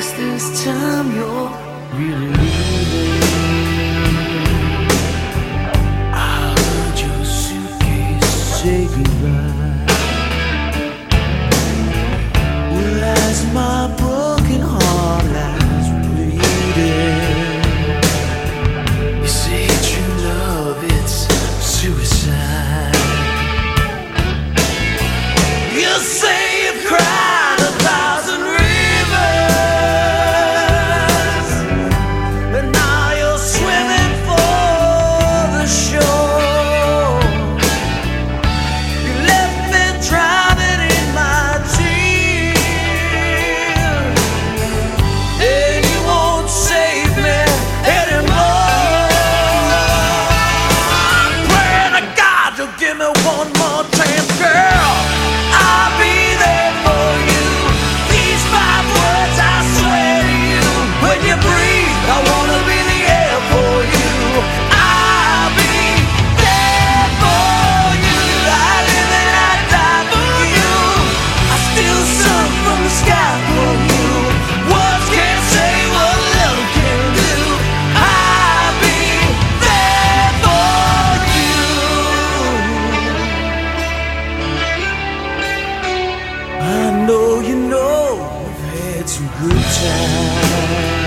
this time you're really leaving. I heard your suitcase say goodbye. Well, as my broken heart lies bleeding, you say true love, it's suicide. You say you've cried 1,000 rivers, and now you're swimming for the shore. You left me drowning in my tears, and you won't save me anymore. I'm praying to God you'll give me one more chance, girl. I'll be there for you. These 5 words I swear to you. When you breathe, I wanna be the air for you. I'll be there for you. I live and I die for you. I still sung from the sky for you. Words can't say what love can do. I'll be there for you. I know you know I've had some good times.